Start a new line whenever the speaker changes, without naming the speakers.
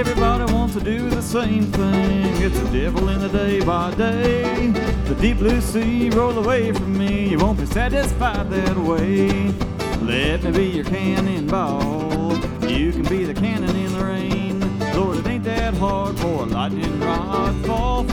Everybody wants to do the same thing. It's the devil in the day by day. The deep blue sea roll away from me. You won't be satisfied that way. Let me be your cannonball. You can be the cannon in the rain. Lord, it ain't that hard for a lightning rod. Fall